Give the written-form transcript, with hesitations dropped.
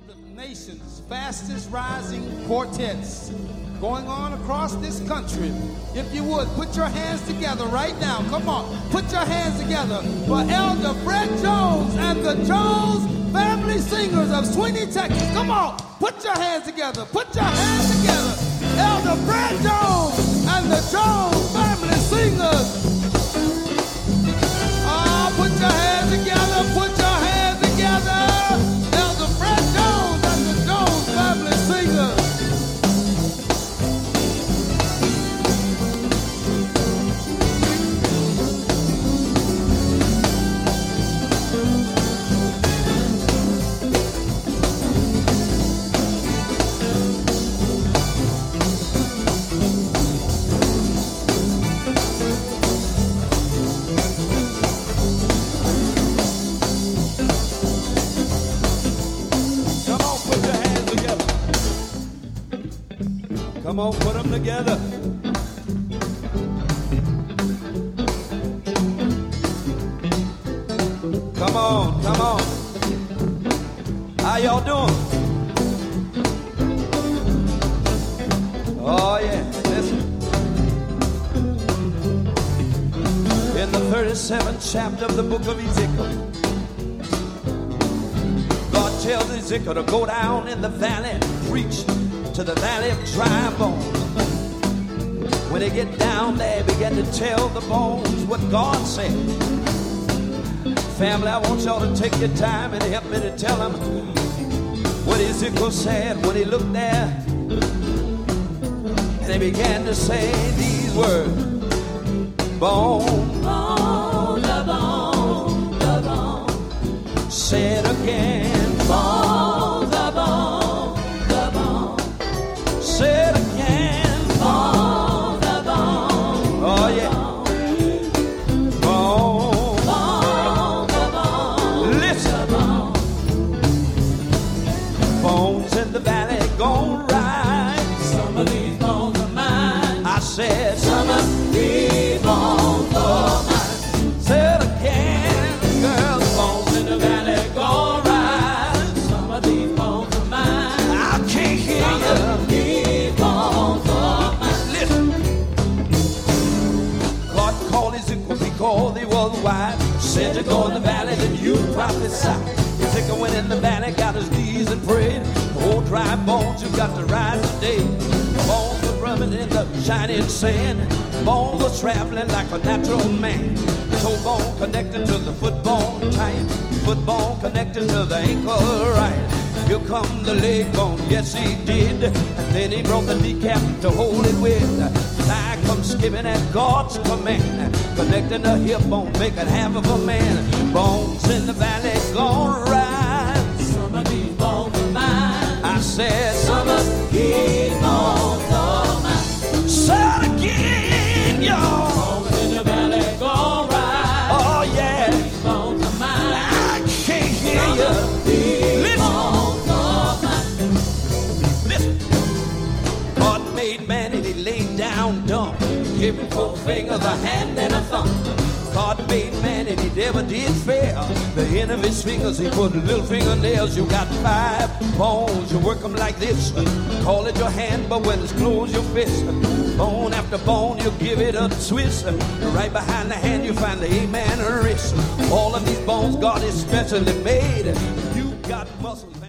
the nation's fastest rising quartets going on across this country. If you would, put your hands together right now. Come on, put your hands together for Elder Fred Jones and the Jones Family Singers of Sweeney, Texas. Come on, put your hands together. Put your hands together. Elder Fred Jones and the Jones Family Singers. Put your hands together. Put your hands together. Elder Fred Jones and the Jones Family Singers. Come on, put them together. Come on, come on. How y'all doing? Oh, yeah, listen. In the 37th chapter of the book of Ezekiel, God tells Ezekiel to go down in the valley and preach to the valley of dry bones. When they get down there, begin to tell the bones what God said. Family, I want y'all to take your time and help me to tell them what Ezekiel said when he looked there. And they began to say these words. Bone, bone, the bone, the bone. Say it again. Bone, the bone, the bone. Say it again. Bone, the bone. Oh, yeah. Bone, bone, the bone. Listen. Bones in the valley gon' rise. Some of these bones are mine. I said some of these bones are mine. Say it again. Girl, bones in the valley gon' rise. Some of these bones are mine. I can't hear you. Because he was wise, said to go in the valley, then you prophesy. Ezekiel went in the valley, got his knees and prayed. The old dry bones, you got to rise today. Bones were rubbing in the shining sand. Bones were traveling like a natural man. Toe bone connected to the foot bone tight. Foot bone connected to the ankle right. Here come the leg bone, yes he did. And then he brought the kneecap to hold it with. Fly comes skipping at God's command. Connecting the hip bone, making half of a man. Bones in the valley gonna rise. Some of these bones are mine. I said some of these bones are mine. Say it again, y'all. Bones in the valley gonna rise. Oh yeah. These bones are mine. I can't hear you. Man, and he laid down dumb, gave him 4 fingers, a hand and a thumb. God made man and he never did fail. The end of his fingers he put little fingernails. You got 5 bones, you work them like this. Call it your hand, but when it's closed, your fist. Bone after bone, you give it a twist. Right behind the hand you find the amen wrist. All of these bones God is specially made. You got muscles, man.